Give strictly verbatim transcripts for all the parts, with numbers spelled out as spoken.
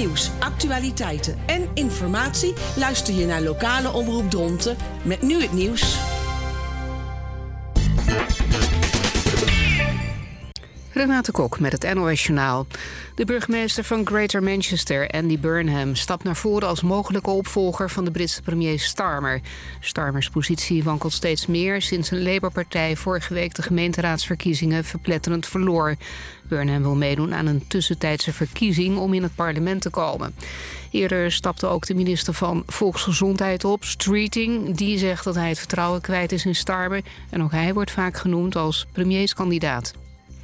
nieuws, actualiteiten en informatie luister je naar Lokale Omroep Dronten met nu het nieuws. Renate Kok met het N O S-journaal. De burgemeester van Greater Manchester, Andy Burnham, stapt naar voren als mogelijke opvolger van de Britse premier Starmer. Starmers positie wankelt steeds meer sinds een Labour-partij vorige week de gemeenteraadsverkiezingen verpletterend verloor. Burnham wil meedoen aan een tussentijdse verkiezing om in het parlement te komen. Eerder stapte ook de minister van Volksgezondheid op, Streeting. Die zegt dat hij het vertrouwen kwijt is in Starmer en ook hij wordt vaak genoemd als premierskandidaat.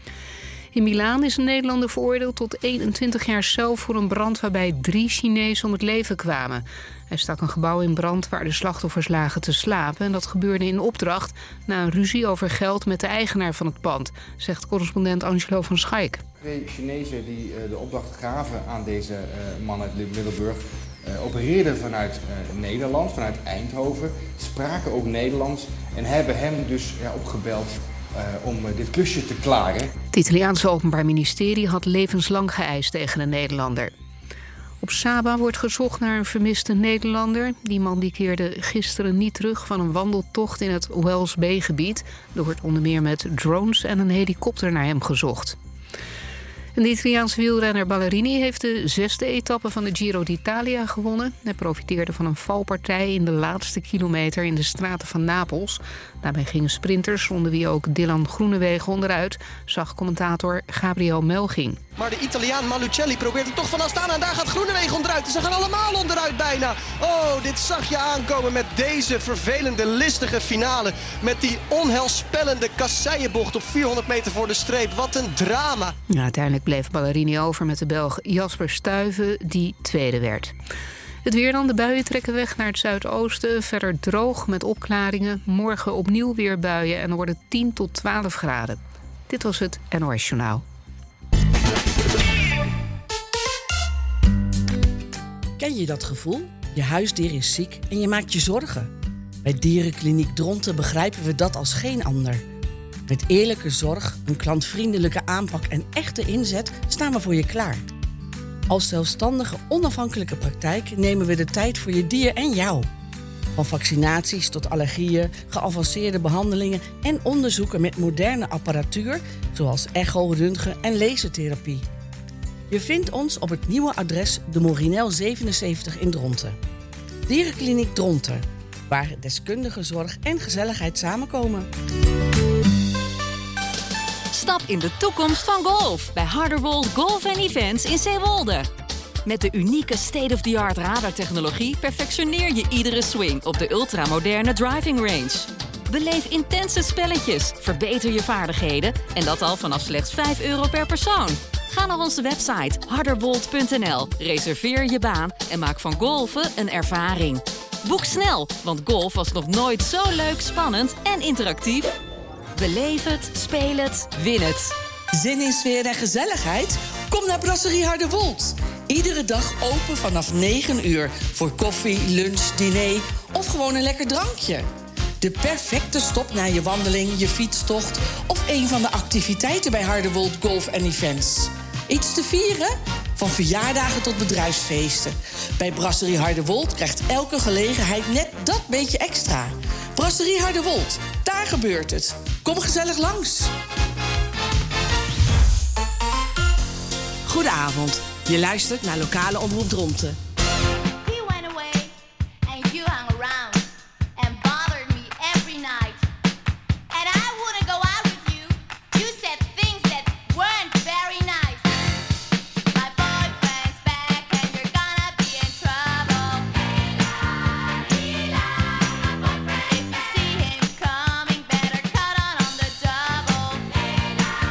In Milaan is een Nederlander veroordeeld tot eenentwintig jaar cel voor een brand waarbij drie Chinezen om het leven kwamen. Hij stak een gebouw in brand waar de slachtoffers lagen te slapen. En dat gebeurde in opdracht na een ruzie over geld met de eigenaar van het pand, zegt correspondent Angelo van Schaik. Twee Chinezen die uh, de opdracht gaven aan deze uh, man uit Middelburg uh, opereerden vanuit uh, Nederland, vanuit Eindhoven, spraken ook Nederlands en hebben hem dus ja, opgebeld Uh, om uh, dit klusje te klaren. Het Italiaanse Openbaar Ministerie had levenslang geëist tegen een Nederlander. Op Saba wordt gezocht naar een vermiste Nederlander. Die man die keerde gisteren niet terug van een wandeltocht in het Wells Bay-gebied. Er wordt onder meer met drones en een helikopter naar hem gezocht. En de Italiaanse wielrenner Ballerini heeft de zesde etappe van de Giro d'Italia gewonnen. Hij profiteerde van een valpartij in de laatste kilometer in de straten van Napels. Daarbij gingen sprinters, onder wie ook Dylan Groenewegen, onderuit, zag commentator Gabriel Melching. Maar de Italiaan Malucelli probeert het toch van afstaan en daar gaat Groenewegen onderuit. Ze gaan allemaal onderuit bijna. Oh, dit zag je aankomen met deze vervelende, listige finale. Met die onheilspellende kasseienbocht op vierhonderd meter voor de streep. Wat een drama. Ja, uiteindelijk bleef Ballerini over met de Belg Jasper Stuyven, die tweede werd. Het weer dan, de buien trekken weg naar het zuidoosten. Verder droog met opklaringen. Morgen opnieuw weer buien en dan wordt het tien tot twaalf graden. Dit was het N O S-journaal. Ken je dat gevoel? Je huisdier is ziek en je maakt je zorgen. Bij Dierenkliniek Dronten begrijpen we dat als geen ander. Met eerlijke zorg, een klantvriendelijke aanpak en echte inzet staan we voor je klaar. Als zelfstandige, onafhankelijke praktijk nemen we de tijd voor je dier en jou. Van vaccinaties tot allergieën, geavanceerde behandelingen en onderzoeken met moderne apparatuur, zoals echo, röntgen en lasertherapie. Je vindt ons op het nieuwe adres de Morinel zevenenzeventig in Dronten. Dierenkliniek Dronten, waar deskundige zorg en gezelligheid samenkomen. Stap in de toekomst van golf bij Harderwold Golf en Events in Zeewolde. Met de unieke state-of-the-art radartechnologie perfectioneer je iedere swing op de ultramoderne driving range. Beleef intense spelletjes, verbeter je vaardigheden en dat al vanaf slechts vijf euro per persoon. Ga naar onze website harderwold punt n l, reserveer je baan en maak van golfen een ervaring. Boek snel, want golf was nog nooit zo leuk, spannend en interactief. Beleef het, speel het, win het. Zin in sfeer en gezelligheid? Kom naar Brasserie Harderwold. Iedere dag open vanaf negen uur voor koffie, lunch, diner of gewoon een lekker drankje. De perfecte stop na je wandeling, je fietstocht of een van de activiteiten bij Harderwold Golf en Events. Iets te vieren? Van verjaardagen tot bedrijfsfeesten. Bij Brasserie Harderwold krijgt elke gelegenheid net dat beetje extra. Brasserie Harderwold, daar gebeurt het. Kom gezellig langs. Goedenavond. Je luistert naar Lokale Omroep Dronten.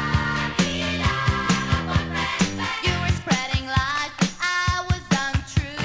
Spreading lies, I was untrue.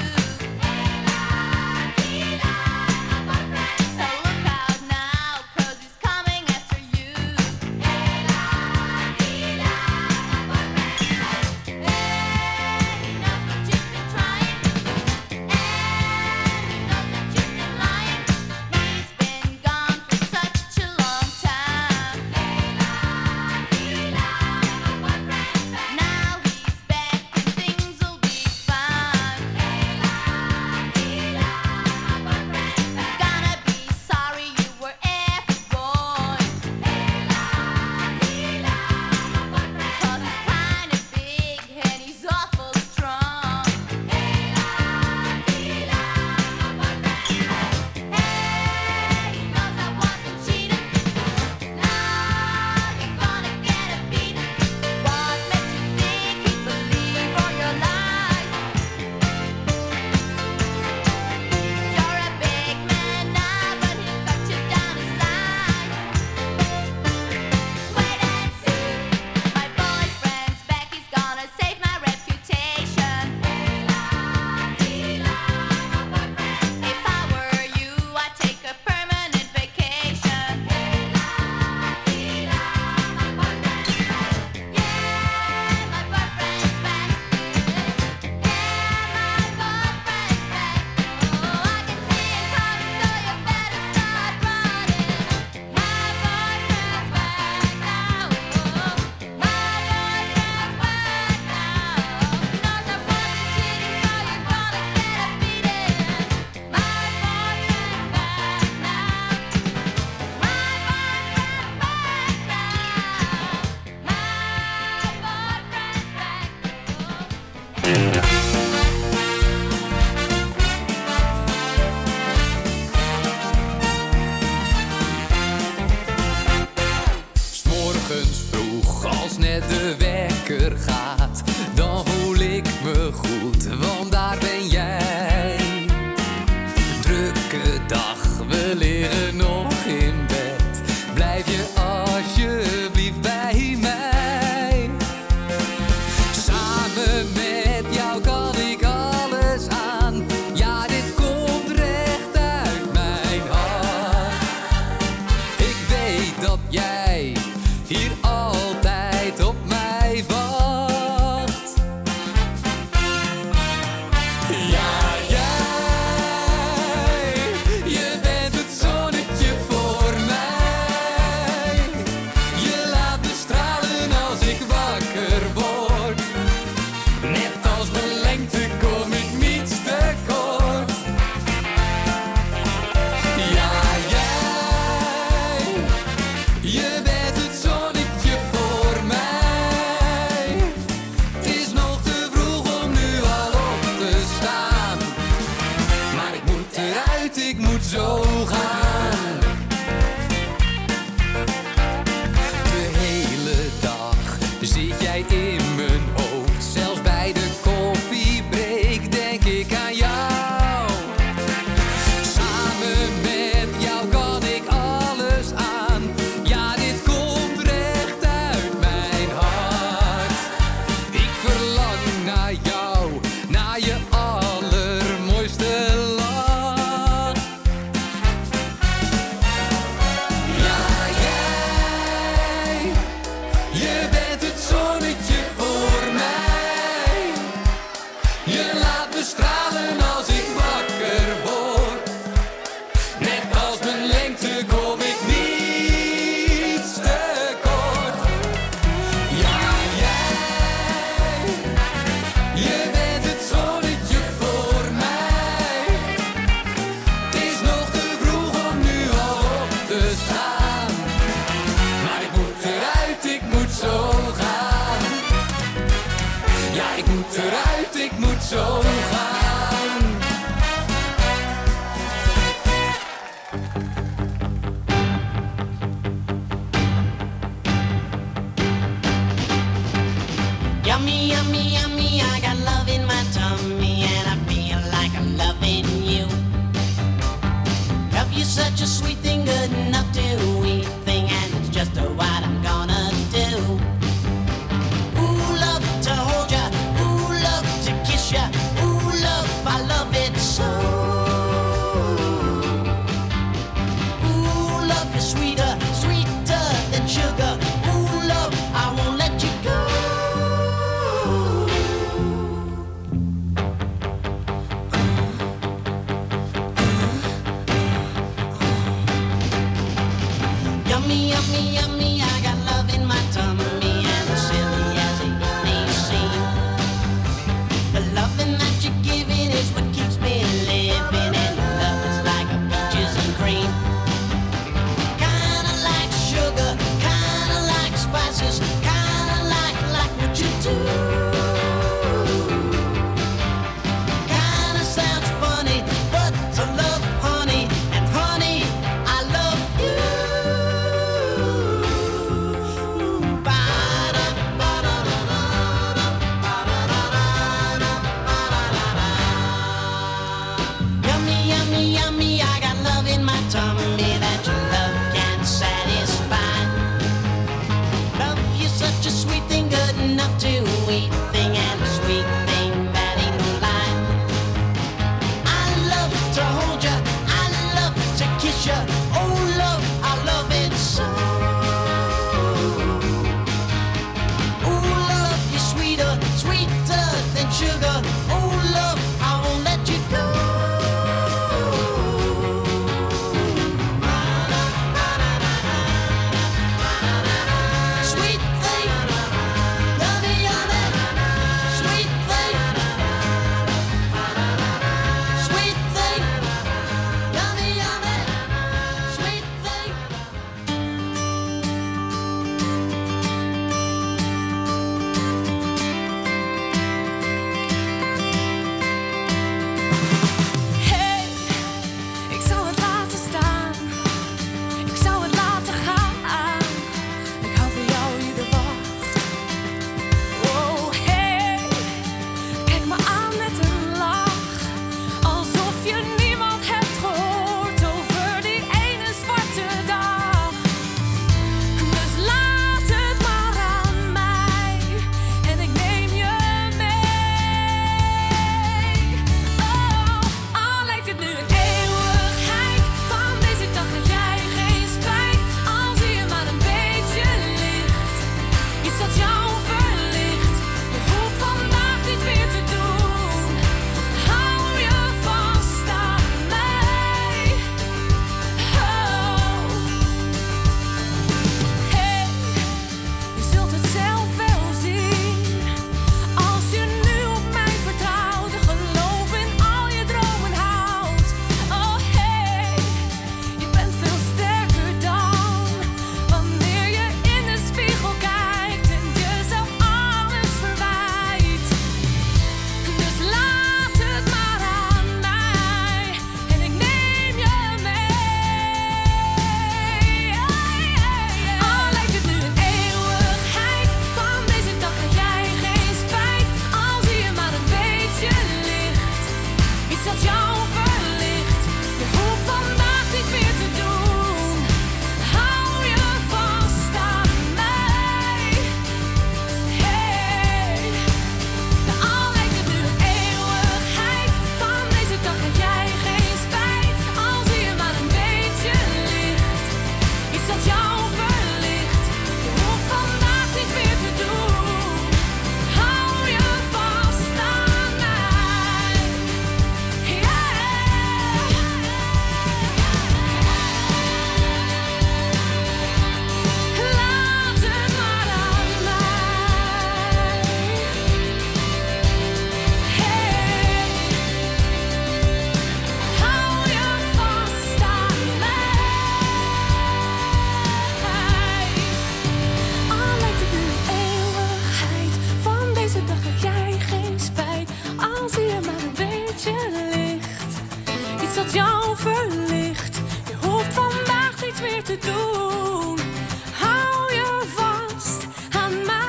doen. Hou je vast aan mij.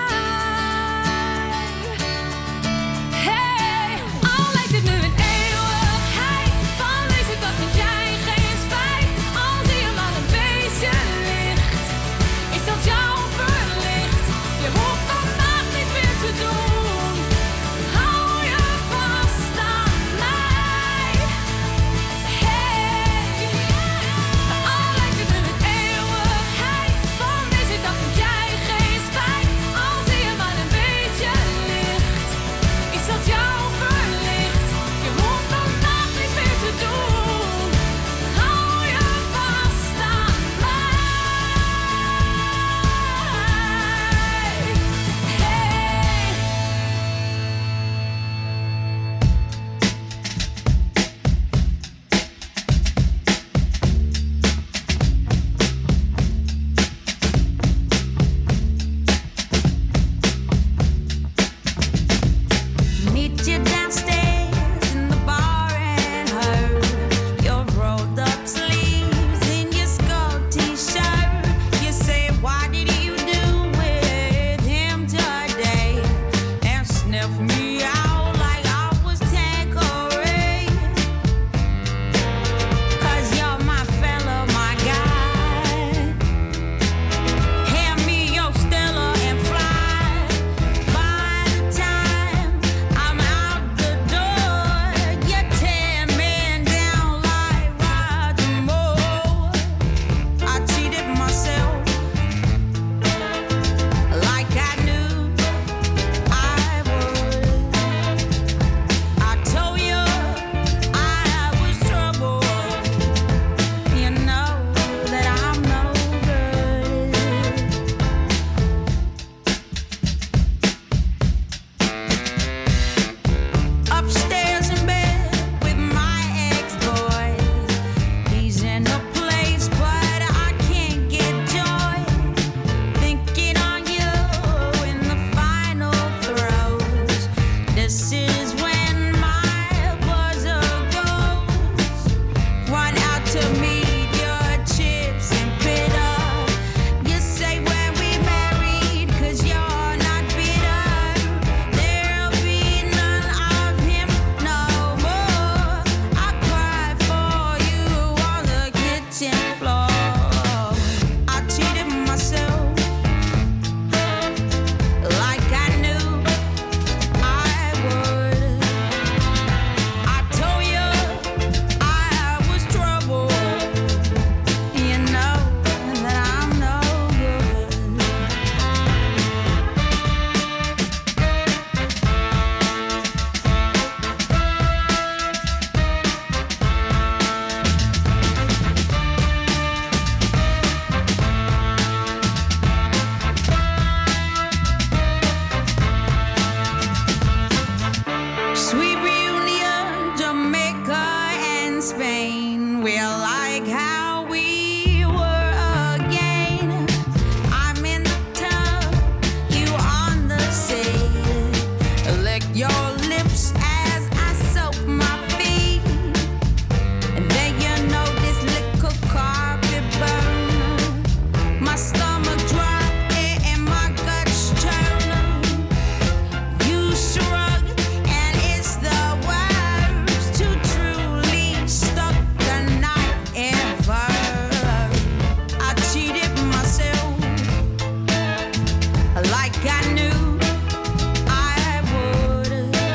Hey, al lijkt het nu een eeuwigheid, van deze dag heb jij geen spijt. Al zie je maar een beetje licht, is dat jou verlicht. Je hoeft vandaag niet meer te doen. Hou je vast aan mij. Hey, al lijkt het nu een eeuwigheid, van deze dag heb jij geen spijt. Al zie je maar een beetje licht, is dat jou verlicht. Je hoeft vandaag niet meer te doen. Hou je vast aan mij. Meet you downstairs in the bar and her. Your rolled up sleeves in your skull t-shirt. You say, what did you do with him today? And sniff me out like I was Tanqueray. Cause you're my fella, my guy. Hand me your Stella and fly. By the time I'm out the door, you're ten men down like Roger Moore. I cheated myself like I knew I would. I told you I was trouble. You know that I'm no good. Upstairs in bed with my ex-boy. He's in a place, but I can't get joy. Thinking on you in the final throes. This is when my buzzer goes. Run out to meet your chips and bitter. You say when we married, cause you're not bitter. There'll be none of him no more. I cried for you on the kitchen floor. I cheated myself like I knew I would. I told you I was trouble. You know that I'm no good. Sweet reunion, Jamaica and Spain. We like how we were again. I'm in the tub, you on the sea. Lick your lips as I soak my feet. And then you know this little carpet burn. My stomach drop and my guts churn. You shrug and it's the worst to truly stuck the knife ever. I cheated myself like I knew I would.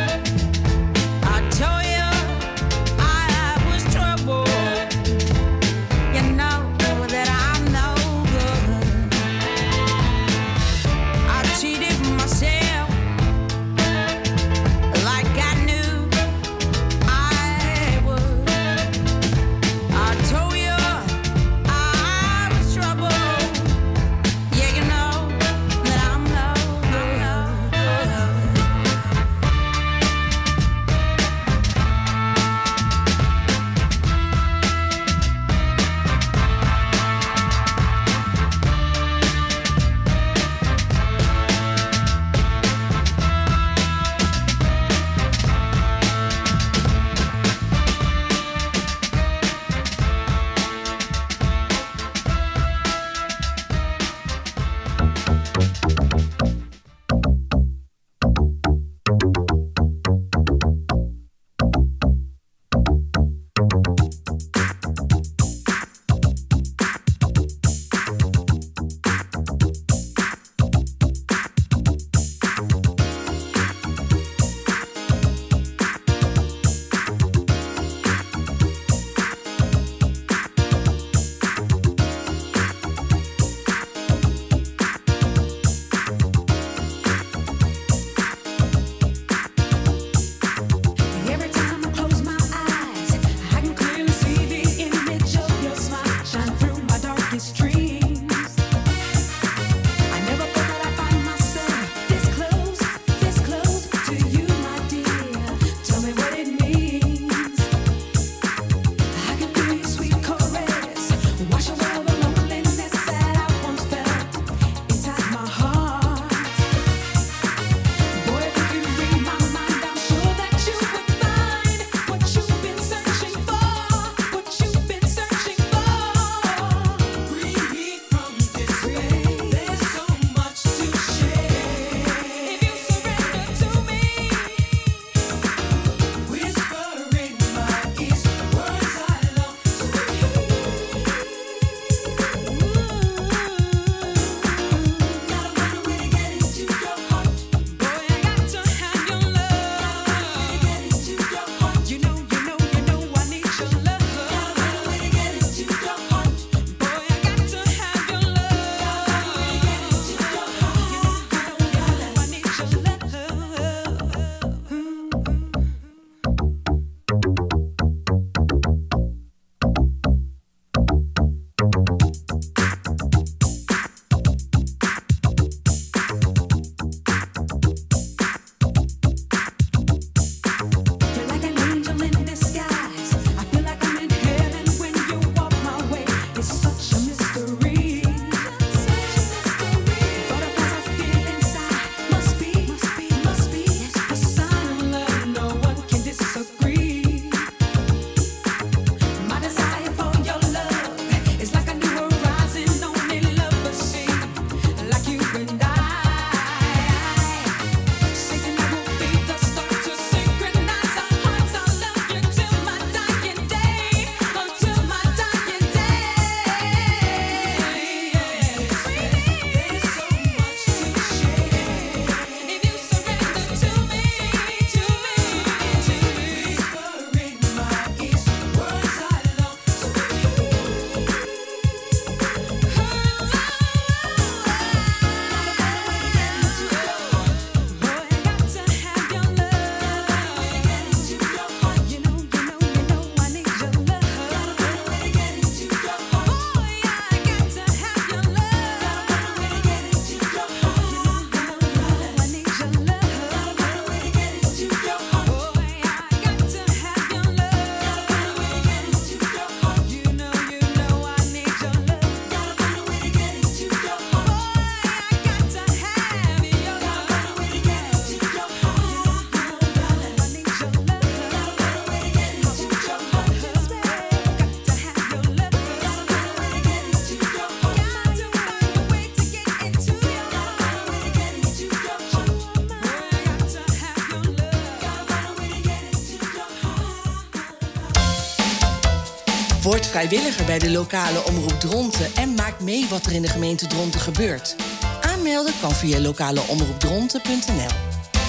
Word vrijwilliger bij de lokale omroep Dronten en maak mee wat er in de gemeente Dronten gebeurt. Aanmelden kan via lokaleomroepdronten punt n l.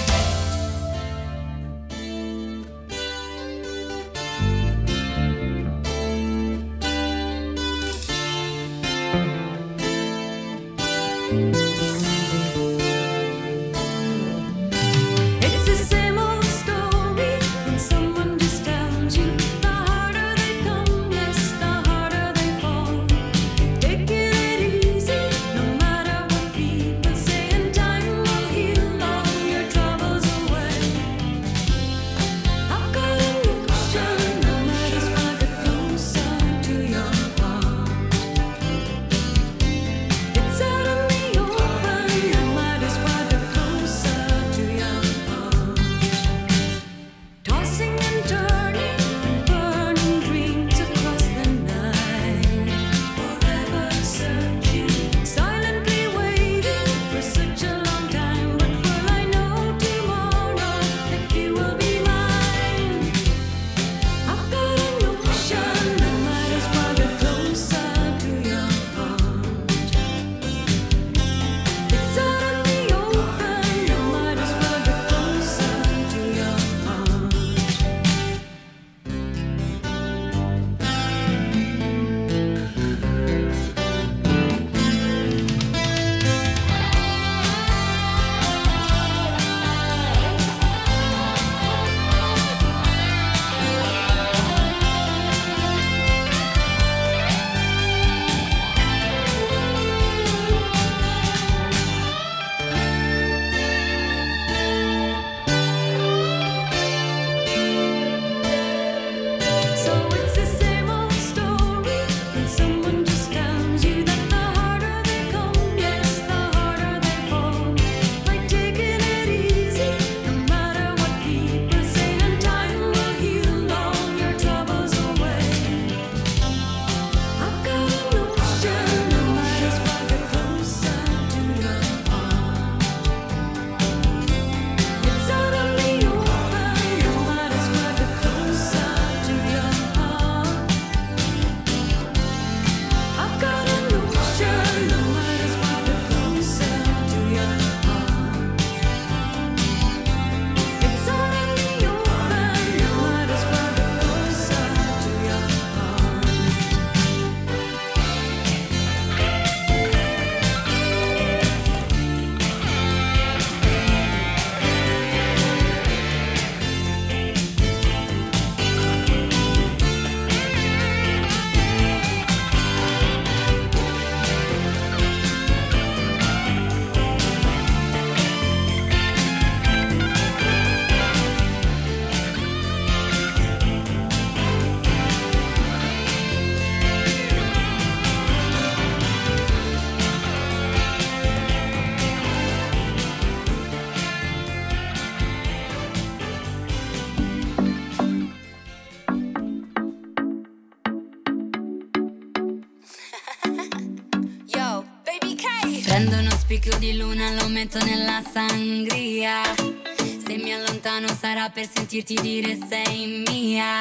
Prendo uno spicchio di luna, lo metto nella sangria. Se mi allontano sarà per sentirti dire sei mia.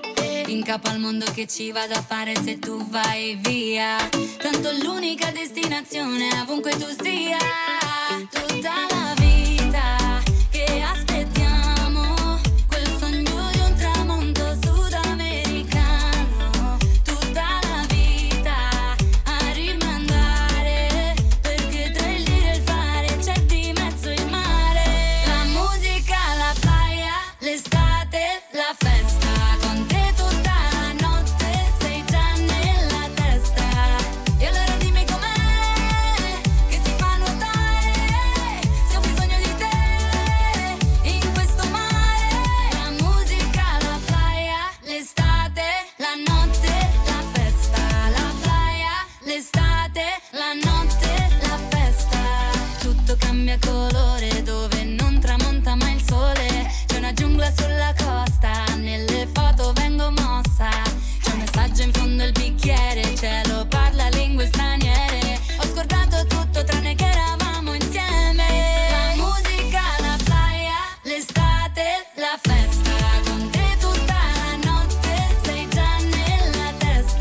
In capo al mondo che ci vado a fare se tu vai via. Tanto l'unica destinazione è ovunque tu sia. Tutta la vita che aspettiamo, quel sogno di un tramonto sudamericano. Tutta la vita a rimandare, perché tra il dire e il fare c'è di mezzo il mare. La musica, la playa, l'estate, la festa. Con te tutta la notte sei già nella testa. E allora dimmi com'è che si fa nuotare, se ho bisogno di te in questo mare. La musica, la playa, l'estate, la notte, la festa. La playa, l'estate, la notte, la festa. Tutto cambia colore dove non tramonta mai il sole. C'è una giungla sulla costa, nelle foto vengo mossa. C'è un messaggio in fondo al bicchiere, il cielo parla lingue straniere. Ho scordato tutto tranne che eravamo insieme. La musica, la playa, l'estate, la festa. Con te tutta la notte sei già nella testa.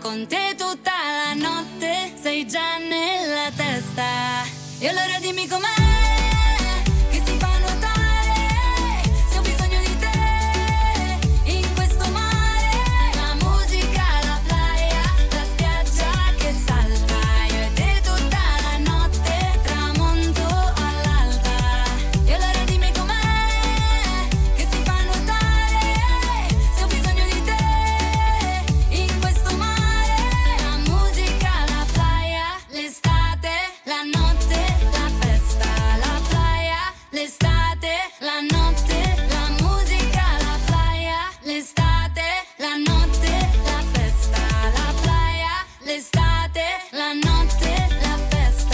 con te tutta la notte, sei già nella testa. E allora dimmi com'è che si fa nuotare, se ho bisogno di te in questo mare. La musica, la playa, la spiaggia che salta, io e te tutta la notte, tramonto all'alba. E allora dimmi com'è che si fa nuotare, se ho bisogno di te in questo mare. La musica, la playa, l'estate, la notte, la festa, la playa, l'estate, la notte, la musica, la playa, l'estate, la notte, la festa, la playa, l'estate, la notte, la festa.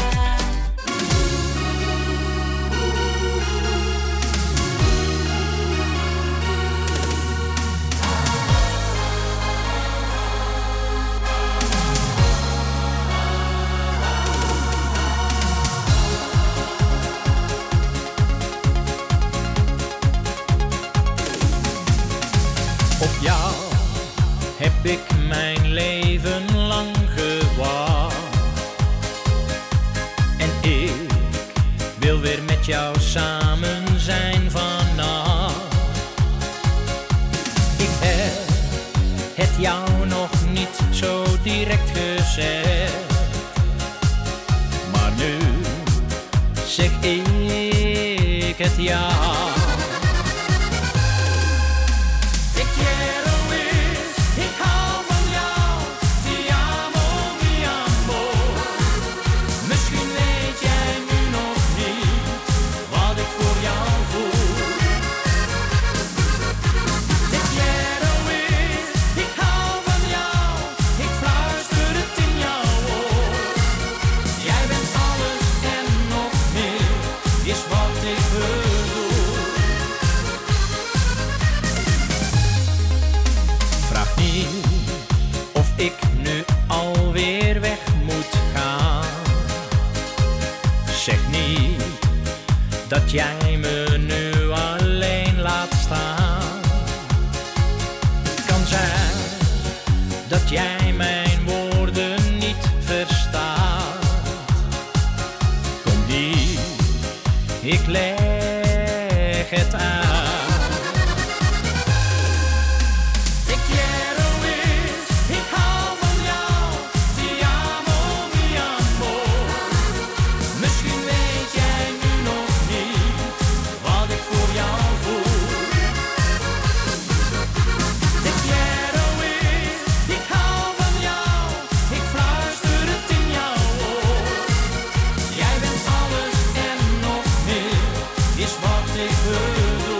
Op jou heb ik mijn leven lang gewacht. En ik wil weer met jou samen zijn vannacht. Ik heb het jou nog niet zo direct gezegd, maar nu zeg ik het jou. Te quiero is, ik hou van jou. Ti amo, mi amor. Misschien weet jij nu nog niet wat ik voor jou voel. Te quiero is, ik hou van jou. Ik fluister het in jouw oor. Jij bent alles en nog meer, is wat ik bedoel. Vraag niet of ik nu alweer weg moet gaan. Zeg niet dat jij me nu alleen laat staan. Kan zijn dat jij mijn woorden niet verstaat. Kom niet, ik leg het uit. Te quiero is, ik hou van jou. Ti amo, mi amor. Misschien weet jij nu nog niet wat ik voor jou voel. Te quiero is, ik hou van jou. Ik fluister het in jouw oor. Jij bent alles en nog meer, is wat ik bedoel.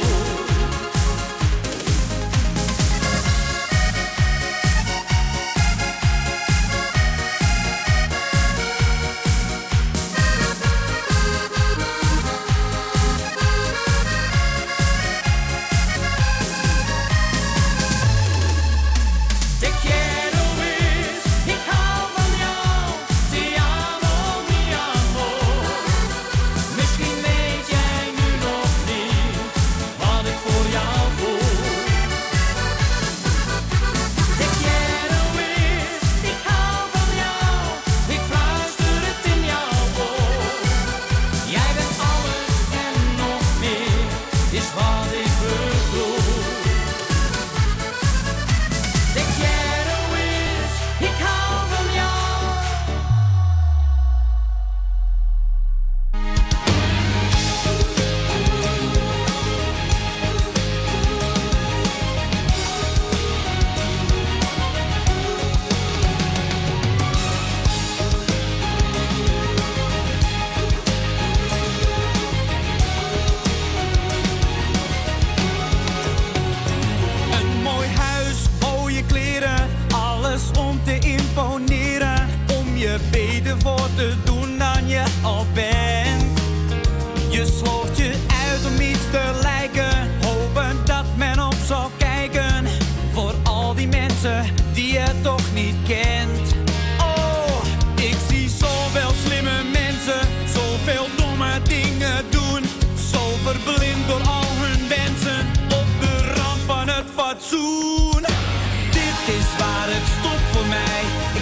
Te quiero is, ik hou van jou. Ti amo, mi amor. Misschien weet jij nu nog niet wat ik voor jou voel. Te quiero is, ik hou van jou. Ik fluister het in jouw oor. Jij bent alles en nog meer, is wat ik bedoel. Te quiero is, ik hou van jou. Een mooi huis, mooie kleren, alles om te imponeren. Om je beter voor te doen dan je al bent. Je slooft je uit om iets te lijken, hopen dat men op zal kijken. Voor al die mensen die je toch niet kent. Oh, ik zie zoveel slimme mensen, zoveel domme dingen doen. Zo verblind door al hun wensen, op de rand van het fatsoen. Dit is waar het stopt voor mij.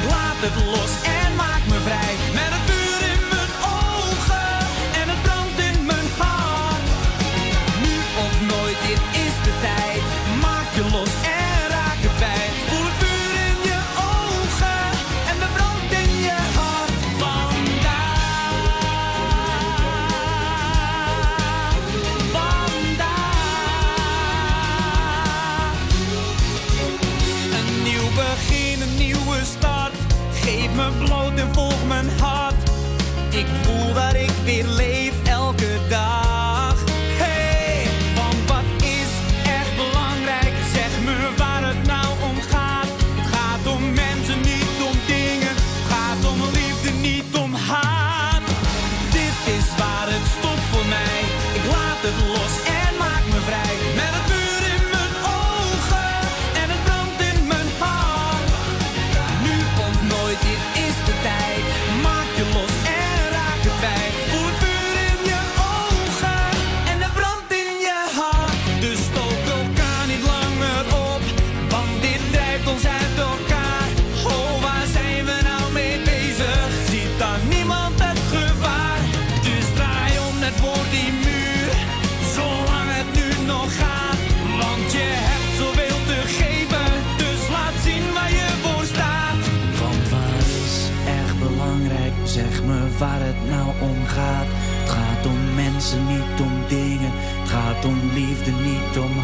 start. Geef me bloot en volg mijn hart. Ik voel dat ik weer leef elke dag. Hey, want wat is echt belangrijk? Zeg me waar het nou om gaat. Het gaat om mensen, niet om dingen. Het gaat om liefde, niet om haat. Dit is waar het stopt voor mij. Ik laat het los en maak me vrij. Met het vuur in mijn ogen en het brandt in mijn hart. Nu of nooit, dit is de tijd. Maak je los en raak het kwijt. Voel het vuur in je ogen en de brand in je hart. Dus stoot elkaar niet langer op, want dit drijft ons uit elkaar. Oh, waar zijn we nou mee bezig? Ziet dan niemand het gevaar? Dus draai om net voor die muur, zolang het nu nog gaat. Want je hebt zoveel te geven, dus laat zien waar je voor staat. Want wat is echt belangrijk? Zeg me waar het nou om gaat. Het gaat om mensen, niet om dingen. Het gaat om liefde, niet om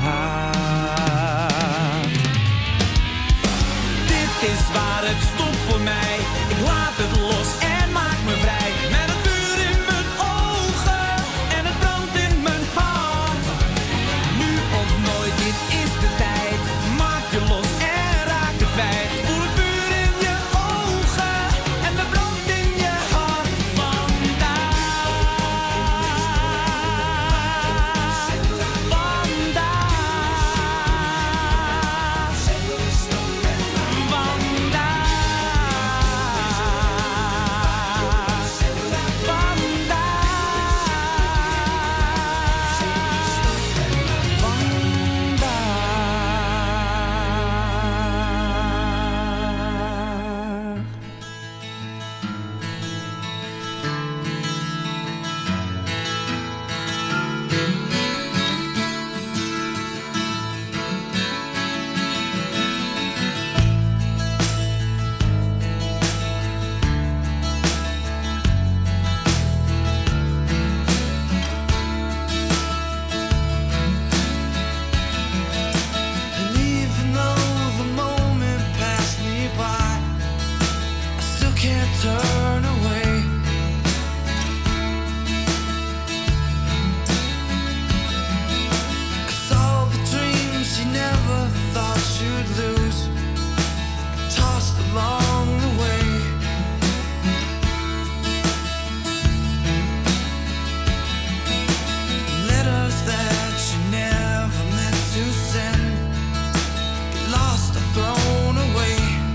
haat. Dit is waar het stopt voor mij. Ik laat het los en maak me vrij. Met het vuur in mijn ogen en het brandt in mijn hart. Nu of nooit, dit is de tijd. Maak je los en raak het kwijt. Voel het vuur in je ogen en de brand in je hart. And even though the moment passed me by, I still can't turn away. 'Cause all the dreams you never thought you'd lose, tossed along the way. Letters that you never meant to send, get lost or thrown away.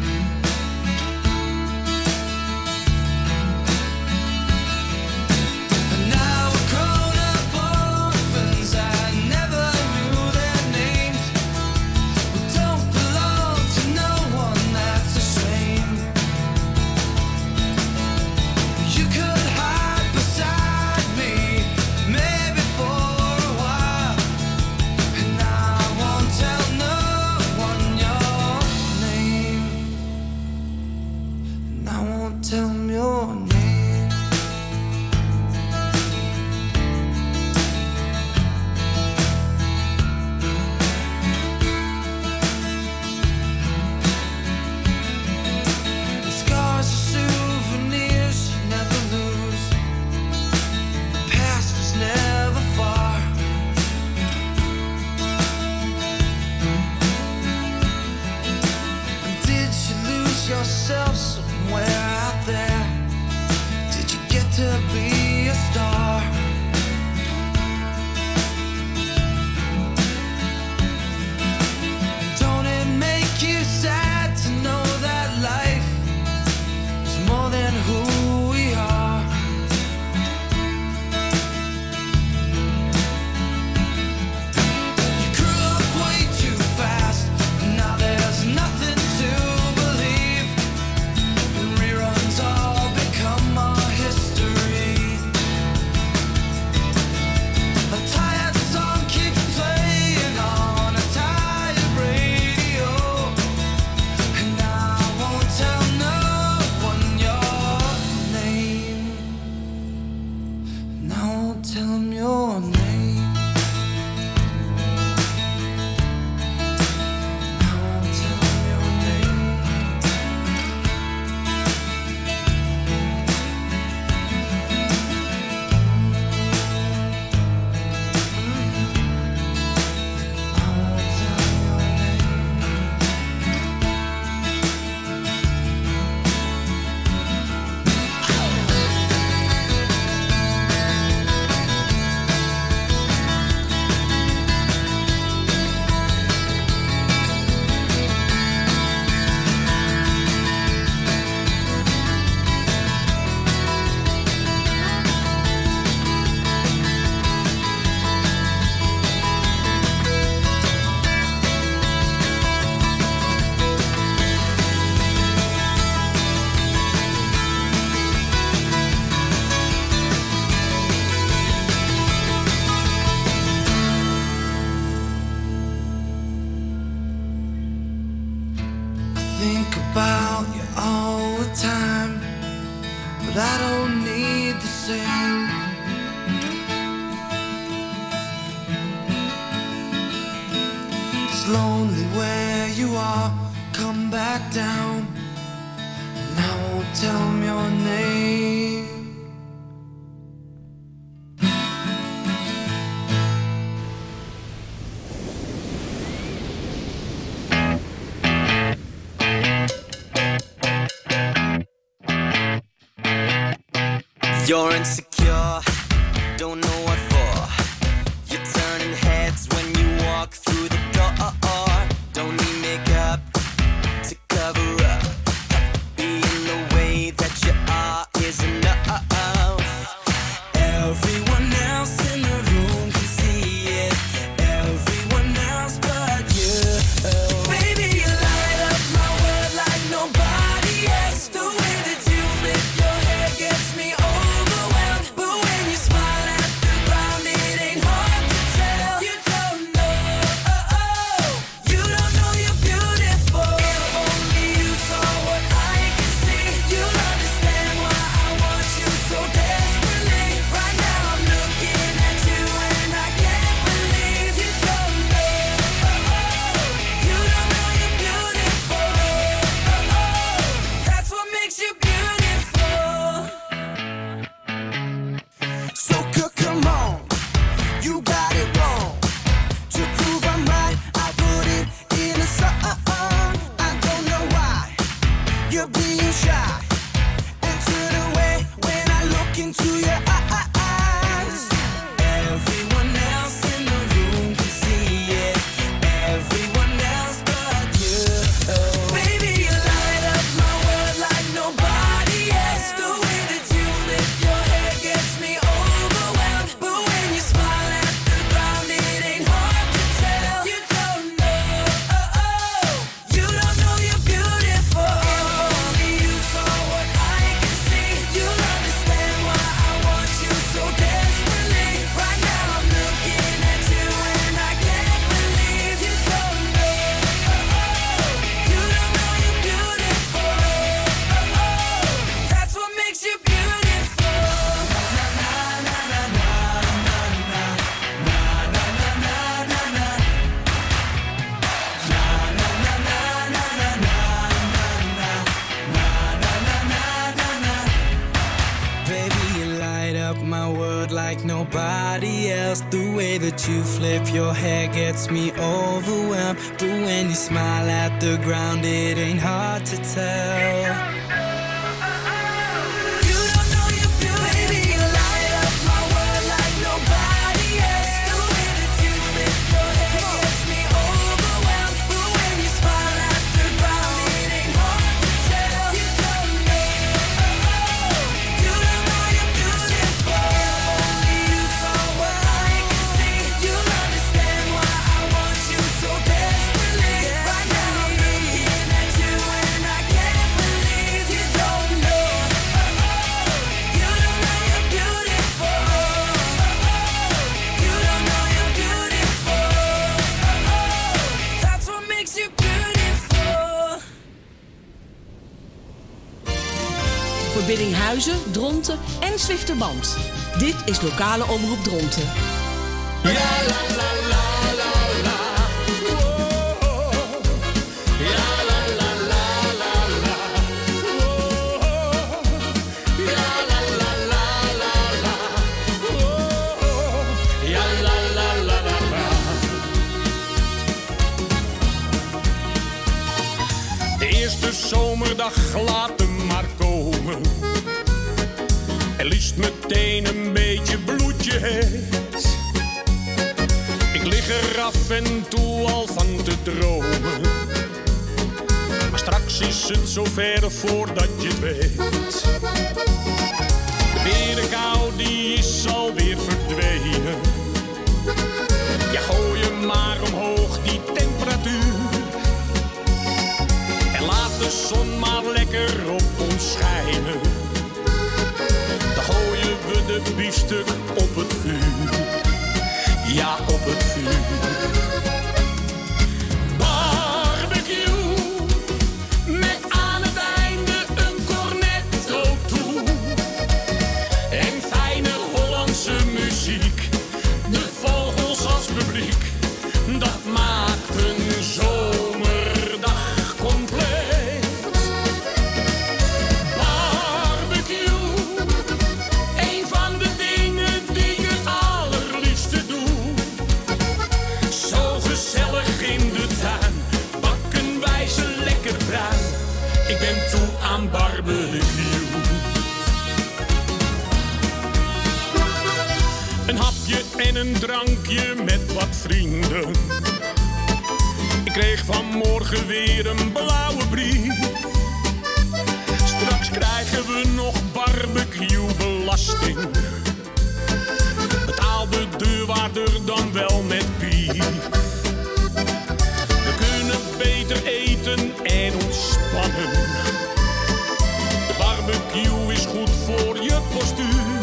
And now we're grown up orphans, I never knew their names. We don't belong to no one, that's a shame. You could hide beside me, maybe for a while, and I won't tell no one your name, and I won't tell 'em your name. The scars are souvenirs you never lose. The past was never far. Did you lose yourself somewhere out there? Did you get to be a star? Don't it make you sad to know that life is more than who we are? You grew up way too fast, now there's nothing to believe. about you all the time, but I don't need the same. It's lonely where you are, come back down, and I won't tell them your name. You're insecure, don't know what for. You're turning heads when you walk through the door. Don't need makeup to cover up. Being the way that you are is enough. Everyone else in the room can see it. Everyone else but you. Baby, you light up my world like nobody else. The way that you flip your hair gets me overwhelmed. But when you smile at the ground, it ain't hard to tell. You don't know, oh, oh. You don't know you're beautiful. If only you saw what I can see, you'll understand why I want you so desperately. Right now I'm looking at you and I can't believe you don't know, oh, oh. You don't know you're beautiful, oh, oh. That's what makes you beautiful. So c- come on, you got it wrong. To prove I'm right, I put it in a song. I don't know why you're being shy and turn away when I look into your eyes. Everyone else in the room can see it. Everyone else but you. Baby, you light up my world like nobody else. The way that you flip your hair gets me overwhelmed. But when you smile at the ground, it ain't hard to tell. You don't know, oh, oh. You don't know you're beautiful. If only you saw what I can see, you'll understand why I want you so desperately. Right now I'm looking at you and I can't believe you don't know, oh, oh. You don't know you're beautiful, oh, oh. That's what makes you beautiful. Baby, you light up my world like nobody else. The way that you flip your hair gets me overwhelmed. But when you smile at the ground, it ain't hard to tell. You don't know you're beautiful. Baby, you light up my world like nobody else. The way that you flip your hair gets me overwhelmed. But when you smile at the ground, it ain't hard to tell. You don't know, oh, oh. You don't know you're beautiful. If only you saw what I can see, you'll understand why I want you so desperately. Right now I'm looking at you and I can't believe you don't know, oh, oh. You don't know you're beautiful, oh, oh. You don't know you're beautiful, oh, oh. That's what makes you beautiful. Verbinding Huizen, Dronten en Zwifterband. Dit is lokale omroep Dronten. De eerste zomerdag laat hem maar komen. En liefst meteen een beetje bloedje heet. Ik lig er af en toe al van te dromen. Maar straks is het zover voordat je het weet. De berenkou die is alweer verdwenen. Ja, gooi hem maar omhoog die temperatuur. En laat de zon maar lekker op ons schijnen. Dan gooien we de biefstuk op het vuur. Ja, op het vuur. Barbecue met Ik ben toe aan barbecue. Een hapje en een drankje met wat vrienden. Ik kreeg vanmorgen weer een blauwe brief. Straks krijgen we nog barbecue-belasting. Betaal de deurwaarder dan wel met piep. We kunnen beter eten en ontspannen. De barbecue is goed voor je postuur.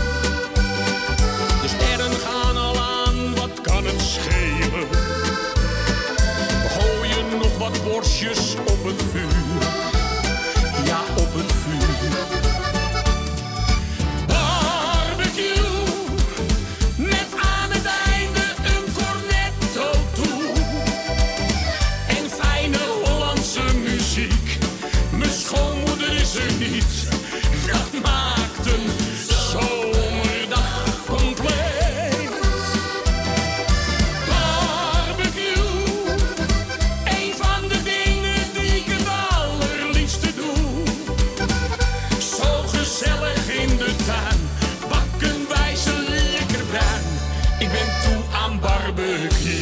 De sterren gaan al aan, wat kan het schelen? We gooien nog wat worstjes op het vuur. Ja, op het vuur. Barbecue, met aan het einde een cornetto toe. En fijne Hollandse muziek. Mijn schoonmoeder is er niet. Dat maakt een zomerdag compleet. Barbecue, een van de dingen die ik het allerliefste doe. Zo gezellig in de tuin, bakken wij ze lekker bruin. Ik ben toe aan barbecue.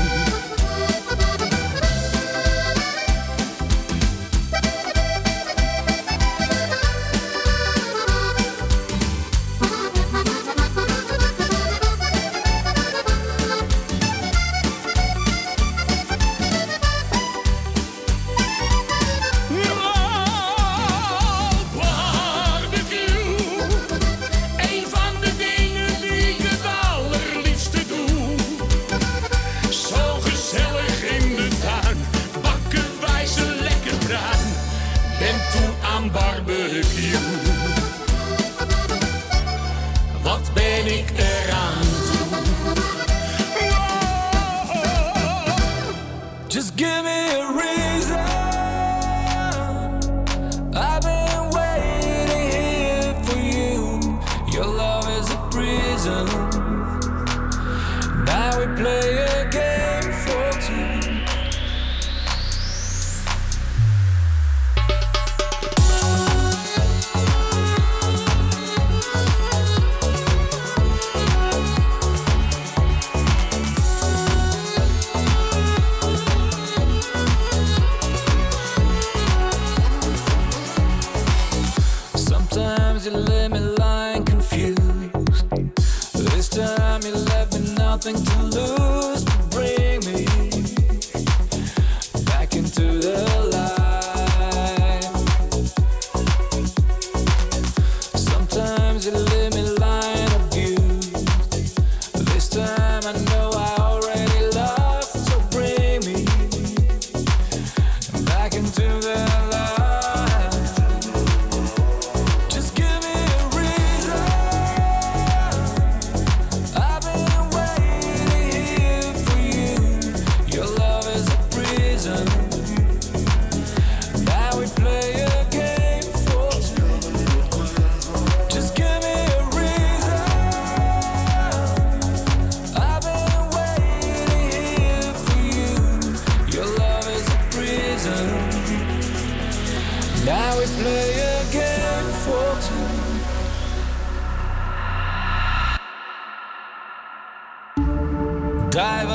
Een van de dingen die ik het allerliefste doe. Zo gezellig in de tuin, bakken wij ze lekker bruin. Ben toe aan barbecue. Wat ben ik eraan toe? Just give me a reason. I've been waiting here for you. Your love is a prison. Now we play a game for two. Sometimes you let me lie confused. This time you left me nothing to lose. To bring me back into the light. Sometimes you let me lie and abuse. This time I know I already lost. So bring me back into the light. Just give me a reason. I've been waiting here for you. Your love is a prison. Now we play a game for two. Just give me a reason. I've been waiting here for you. Your love is a prison. Now we play a game for two. Dive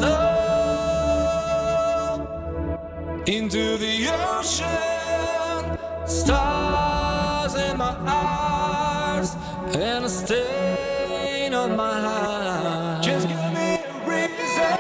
alone into the ocean. Stars in my eyes and a stain on my heart. Just give me a reason.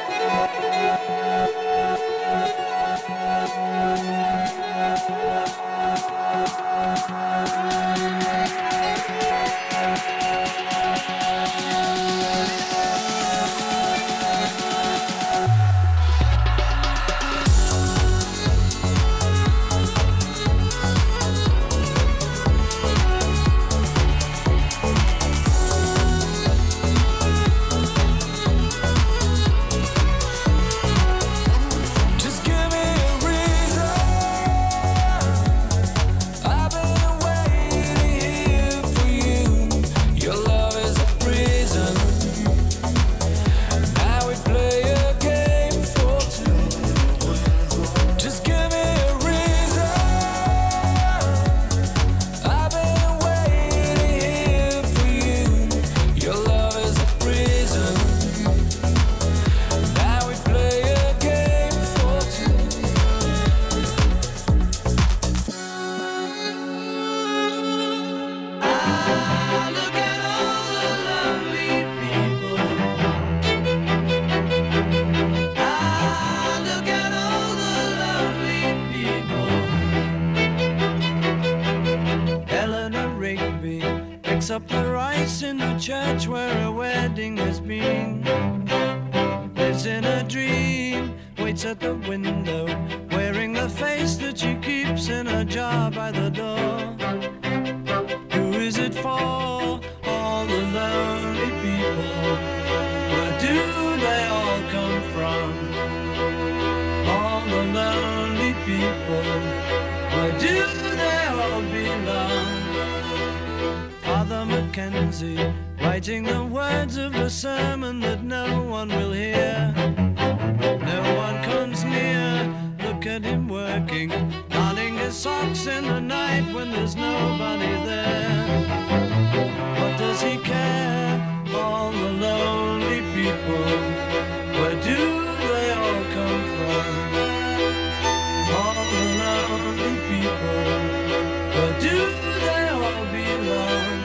up the rice in the church where a wedding has been. Lives in a dream, waits at the window, wearing the face that she keeps in a jar by the door. Who is it for? All the lonely people. Where do they all come from? All the lonely people. Where do they all belong? Father Mackenzie, writing the words of a sermon that no one will hear. No one comes near, look at him working, darning his socks in the night when there's nobody there. What does he care? All the lonely people, where do they all come from? All the lonely people, where do they all belong?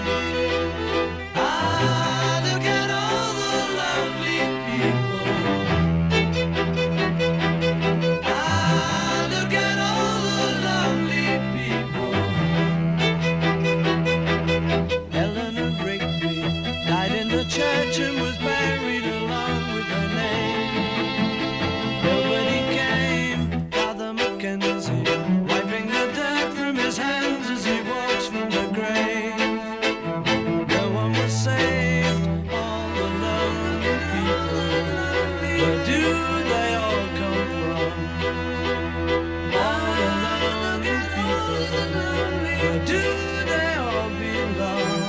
Ah, look at all the lonely people. Ah, look at all the lonely people. Eleanor Rigby died in the church and was buried along with her name. Nobody came, Father Mackenzie, wiping the dirt from his hands as he walks from the grave. No one was saved, all the lonely people. Where do they all come from? All the lonely people. Where do they all belong?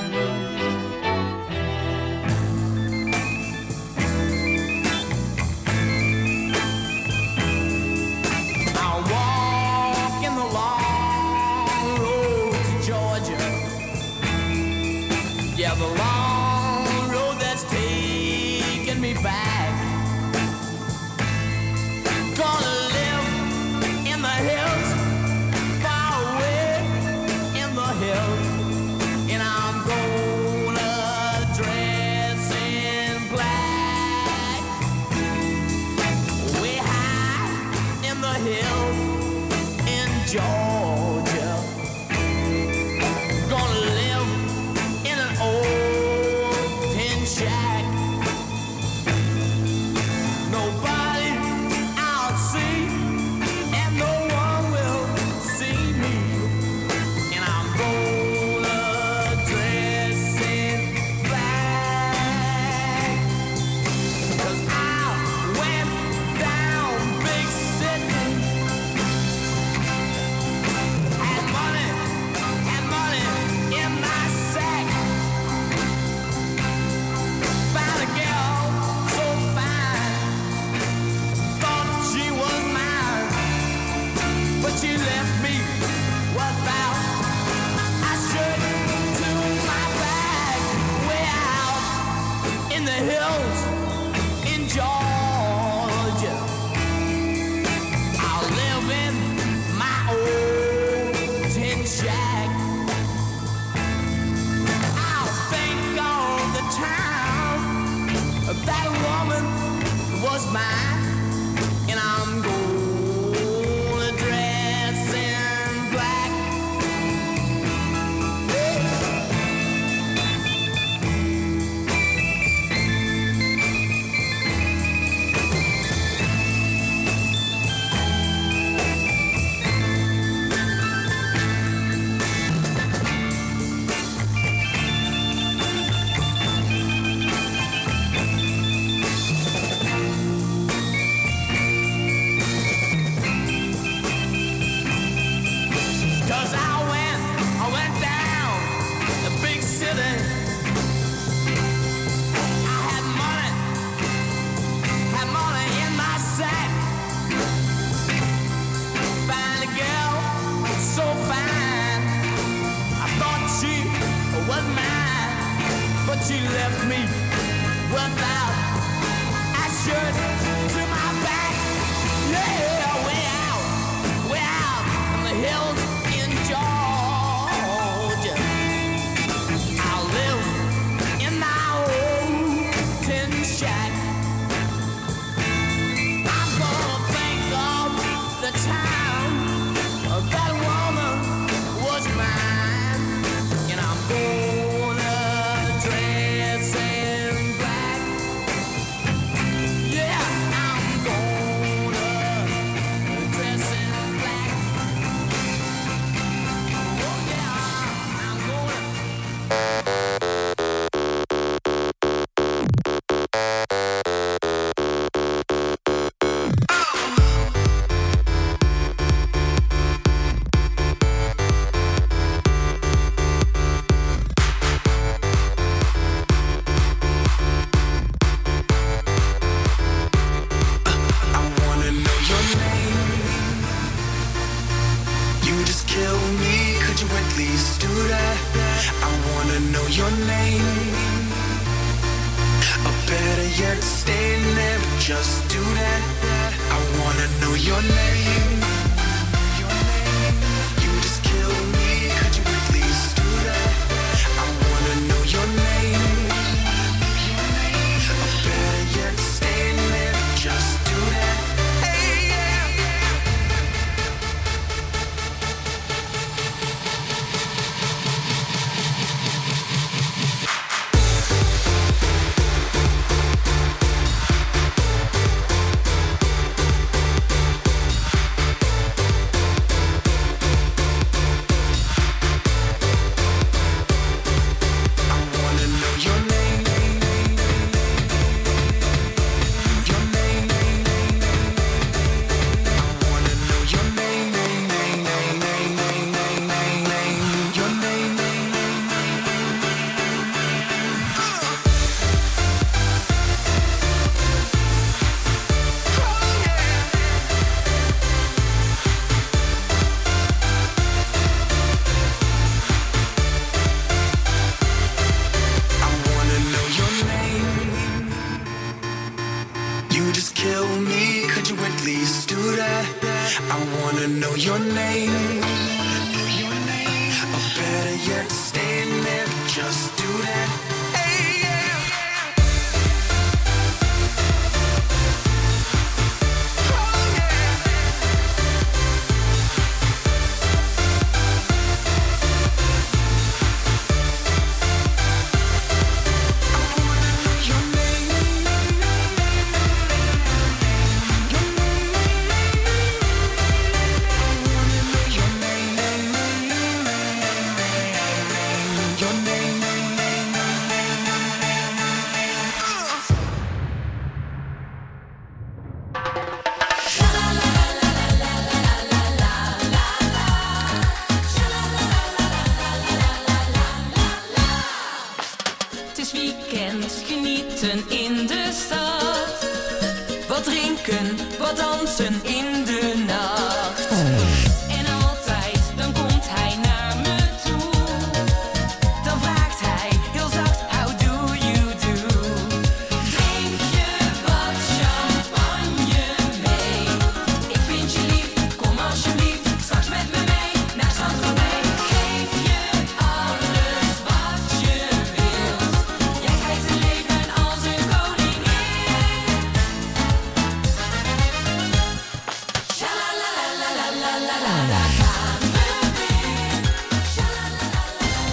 I'll walk in the long road to Georgia. Yeah, the long road that's taking me back. Gonna live in the hills, far away in the hills. And I'm gonna dress in black. Way high in the hills in Georgia. Gonna live in an old tin shack. Nobody I'll see, and no one will see me. And I'm gonna dress in black. 'Cause I went down big city. Had money, had money in my sack. Found a girl so fine, thought she was mine, but she left me without a shirt to my back. Way out in the hills in Georgia, I'll live in my old tin shack. I'll think of the time that woman was mine, and I'm gonna dress in black. Cause I went, I went down the big city. I had money, had money in my sack. Found a girl so fine, I thought she was mine, but she left me without a shirt to my back. Yeah, way out, way out in the hills in Georgia. I'll live in my old tin shack. I'm gonna think of the time that woman was mine, and I'm gonna that. I wanna know your name. Or better yet, stay there, but just do that. I wanna know your name. Your name. You just kill me, could you at least do that? I wanna know your name. Your name. Or better yet, stay there, but just do that. Hey, yeah. Wat drinken, wat dansen,